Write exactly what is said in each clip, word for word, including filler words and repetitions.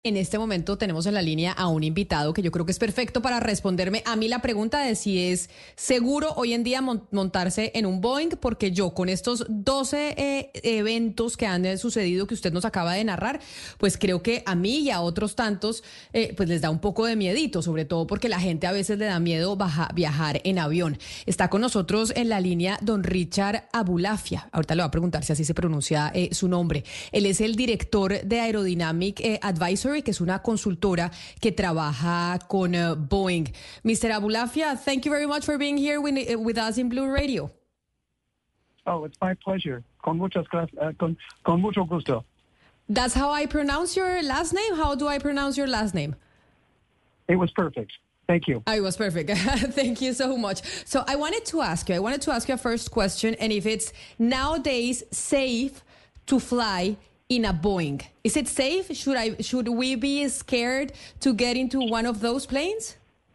En este momento tenemos en la línea a un invitado que yo creo que es perfecto para responderme a mí la pregunta de si es seguro hoy en día mon- montarse en un Boeing, porque yo con estos doce eh, eventos que han eh, sucedido que usted nos acaba de narrar, pues creo que a mí y a otros tantos eh, pues les da un poco de miedito, sobre todo porque la gente a veces le da miedo baja- viajar en avión. Está con nosotros en la línea don Richard Abulafia. Ahorita le voy a preguntar si así se pronuncia eh, su nombre. Él es el director de Aerodynamic eh, Advisory, que es una consultora que trabaja con uh, Boeing. mister Abulafia, thank you very much for being here with, uh, with us in Blue Radio. Oh, it's my pleasure. Con muchas gracias. Uh, con, con mucho gusto. That's how I pronounce your last name? How do I pronounce your last name? It was perfect. Thank you. Oh, it was perfect. Thank you so much. So I wanted to ask you, I wanted to ask you a first question, and if it's nowadays safe to fly in a Boeing. Is it safe? Should I should we be scared to get into one of those planes?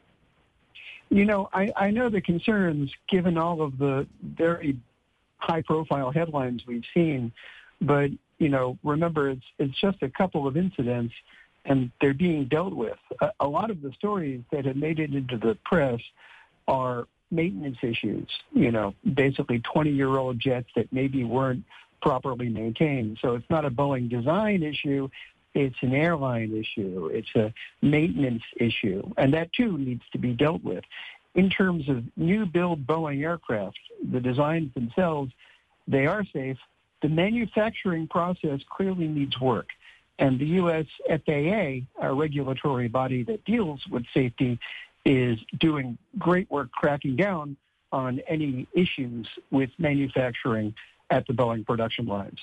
You know, I, I know the concerns given all of the very high-profile headlines we've seen, but, you know, remember, it's, it's just a couple of incidents, and they're being dealt with. A, a lot of the stories that have made it into the press are maintenance issues, you know, basically twenty-year-old jets that maybe weren't properly maintained. So it's not a Boeing design issue, it's an airline issue, it's a maintenance issue, and that too needs to be dealt with. In terms of new build Boeing aircraft, the designs themselves, they are safe. The manufacturing process clearly needs work. And the U S F A A, our regulatory body that deals with safety, is doing great work cracking down on any issues with manufacturing at the Boeing production lines.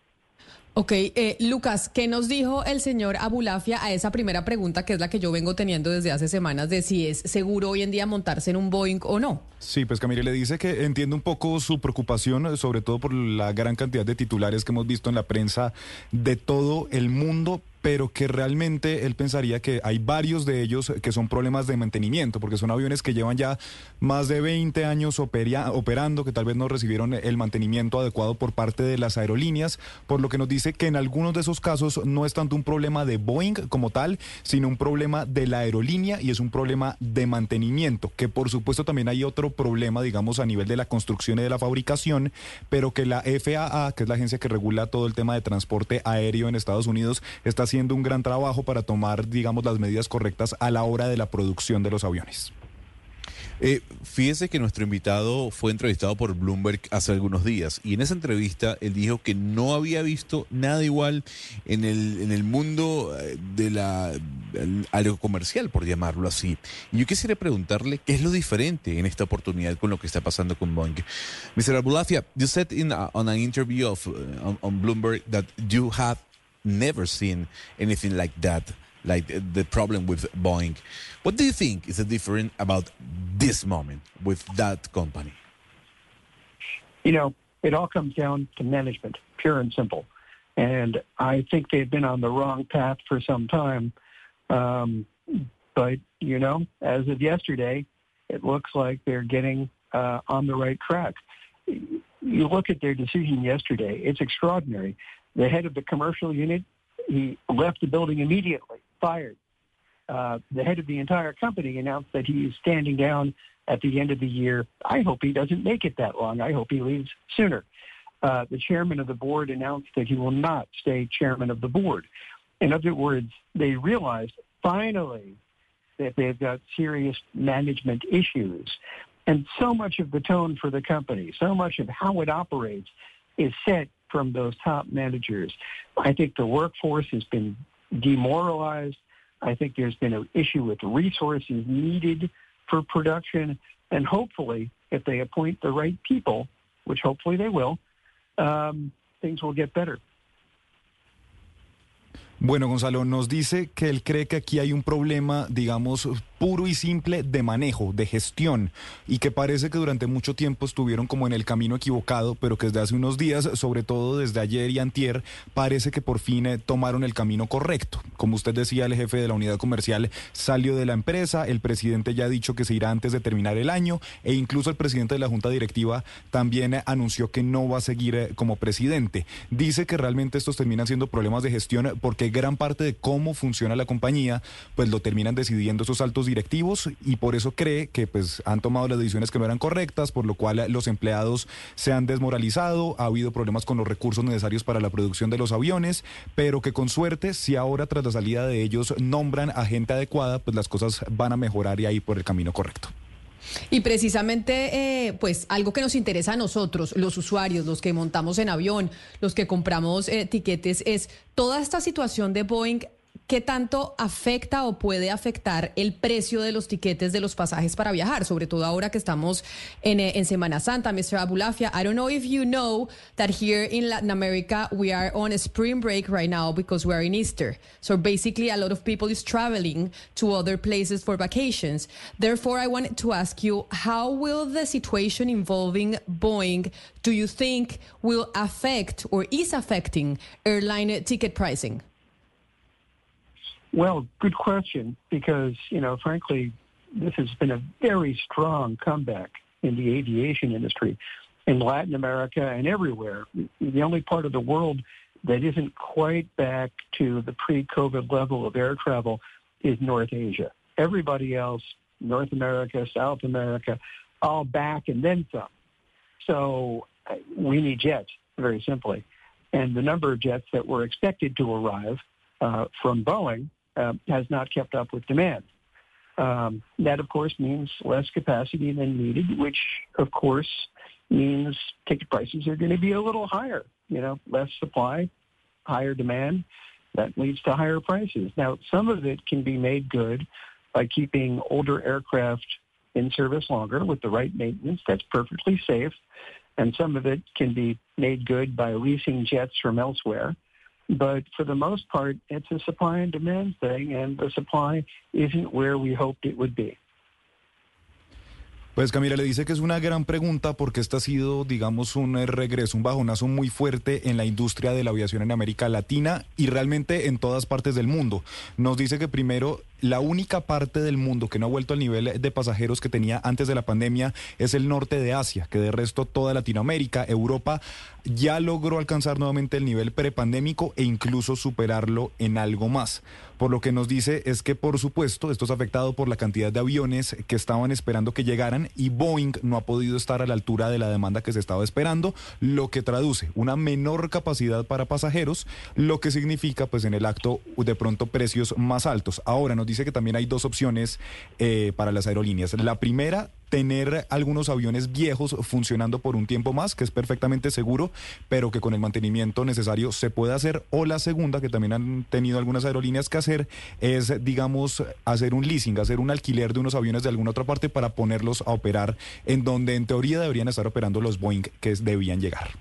Ok, eh, Lucas, ¿qué nos dijo el señor Abulafia a esa primera pregunta, que es la que yo vengo teniendo desde hace semanas, de si es seguro hoy en día montarse en un Boeing o no? Sí, pues Camille le dice que entiende un poco su preocupación, sobre todo por la gran cantidad de titulares que hemos visto en la prensa de todo el mundo, pero que realmente él pensaría que hay varios de ellos que son problemas de mantenimiento, porque son aviones que llevan ya más de veinte años operia, operando, que tal vez no recibieron el mantenimiento adecuado por parte de las aerolíneas, por lo que nos dice que en algunos de esos casos no es tanto un problema de Boeing como tal, sino un problema de la aerolínea, y es un problema de mantenimiento, que por supuesto también hay otro problema, digamos, a nivel de la construcción y de la fabricación, pero que la F A A, que es la agencia que regula todo el tema de transporte aéreo en Estados Unidos, está haciendo un gran trabajo para tomar, digamos, las medidas correctas a la hora de la producción de los aviones. Eh, fíjese que nuestro invitado fue entrevistado por Bloomberg hace algunos días, y en esa entrevista él dijo que no había visto nada igual en el, en el mundo de la aerocomercial, por llamarlo así. Y yo quisiera preguntarle qué es lo diferente en esta oportunidad con lo que está pasando con Boeing. mister Abulafia, you said in a, on an interview of, uh, on, on Bloomberg that you have never seen anything like that, like the, the problem with Boeing. What do you think is different about this moment with that company? You know, it all comes down to management, pure and simple. And I think they've been on the wrong path for some time. Um, but, you know, as of yesterday, it looks like they're getting uh, on the right track. You look at their decision yesterday, it's extraordinary. The head of the commercial unit, he left the building immediately, fired. Uh, the head of the entire company announced that he is standing down at the end of the year. I hope he doesn't make it that long. I hope he leaves sooner. Uh, the chairman of the board announced that he will not stay chairman of the board. In other words, they realized finally that they've got serious management issues. And so much of the tone for the company, so much of how it operates is set from those top managers. I think the workforce has been demoralized. I think there's been an issue with the resources needed for production. And hopefully, if they appoint the right people, which hopefully they will, um, things will get better. Bueno, Gonzalo, nos dice que él cree que aquí hay un problema, digamos, puro y simple de manejo, de gestión, y que parece que durante mucho tiempo estuvieron como en el camino equivocado, pero que desde hace unos días, sobre todo desde ayer y antier, parece que por fin eh, tomaron el camino correcto. Como usted decía, el jefe de la unidad comercial salió de la empresa, el presidente ya ha dicho que se irá antes de terminar el año, e incluso el presidente de la junta directiva también eh, anunció que no va a seguir eh, como presidente. Dice que realmente estos terminan siendo problemas de gestión porque gran parte de cómo funciona la compañía, pues lo terminan decidiendo esos altos directivos, y por eso cree que pues han tomado las decisiones que no eran correctas, por lo cual los empleados se han desmoralizado, ha habido problemas con los recursos necesarios para la producción de los aviones, pero que con suerte, si ahora tras la salida de ellos nombran a gente adecuada, pues las cosas van a mejorar y ahí por el camino correcto. Y precisamente, eh, pues algo que nos interesa a nosotros, los usuarios, los que montamos en avión, los que compramos eh, tiquetes, es toda esta situación de Boeing. ¿Qué tanto afecta o puede afectar el precio de los tiquetes de los pasajes para viajar? Sobre todo ahora que estamos en, en Semana Santa, mister Abulafia. I don't know if you know that here in Latin America we are on a spring break right now because we're in Easter. So basically a lot of people is traveling to other places for vacations. Therefore, I wanted to ask you, how will the situation involving Boeing, do you think, will affect or is affecting airline ticket pricing? Well, good question, because, you know, frankly, this has been a very strong comeback in the aviation industry in Latin America and everywhere. The only part of the world that isn't quite back to the pre-COVID level of air travel is North Asia. Everybody else, North America, South America, all back and then some. So uh, we need jets, very simply. And the number of jets that were expected to arrive uh, from Boeing Uh, has not kept up with demand. Um, that, of course, means less capacity than needed, which, of course, means ticket prices are going to be a little higher. You know, less supply, higher demand. That leads to higher prices. Now, some of it can be made good by keeping older aircraft in service longer with the right maintenance. That's perfectly safe. And some of it can be made good by leasing jets from elsewhere. But for the most part, it's a supply and demand thing, and the supply isn't where we hoped it would be. Pues Camila, le dice que es una gran pregunta porque este ha sido, digamos, un regreso, un bajonazo muy fuerte en la industria de la aviación en América Latina y realmente en todas partes del mundo. Nos dice que primero, la única parte del mundo que no ha vuelto al nivel de pasajeros que tenía antes de la pandemia es el norte de Asia, que de resto toda Latinoamérica, Europa, ya logró alcanzar nuevamente el nivel prepandémico e incluso superarlo en algo más. Por lo que nos dice es que, por supuesto, esto es afectado por la cantidad de aviones que estaban esperando que llegaran y Boeing no ha podido estar a la altura de la demanda que se estaba esperando, lo que traduce una menor capacidad para pasajeros, lo que significa, pues, en el acto, de pronto precios más altos. Ahora nos dice que también hay dos opciones eh, para las aerolíneas. La primera, tener algunos aviones viejos funcionando por un tiempo más, que es perfectamente seguro, pero que con el mantenimiento necesario se puede hacer. O la segunda, que también han tenido algunas aerolíneas que hacer, es, digamos, hacer un leasing, hacer un alquiler de unos aviones de alguna otra parte para ponerlos a operar en donde en teoría deberían estar operando los Boeing que debían llegar.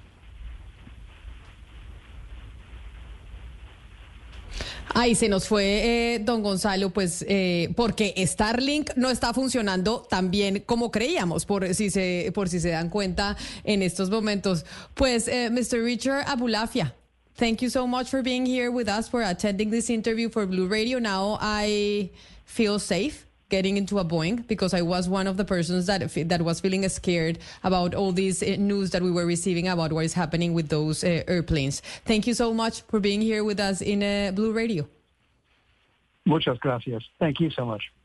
Ahí se nos fue eh, don Gonzalo, pues eh, porque Starlink no está funcionando tan bien como creíamos, por si se, por si se dan cuenta en estos momentos. Pues, eh, mister Richard Abulafia, thank you so much for being here with us, for attending this interview for Blue Radio. Now I feel safe getting into a Boeing because I was one of the persons that that was feeling scared about all this uh, news that we were receiving about what is happening with those uh, airplanes. Thank you so much for being here with us in uh, Blue Radio. Muchas gracias. Thank you so much.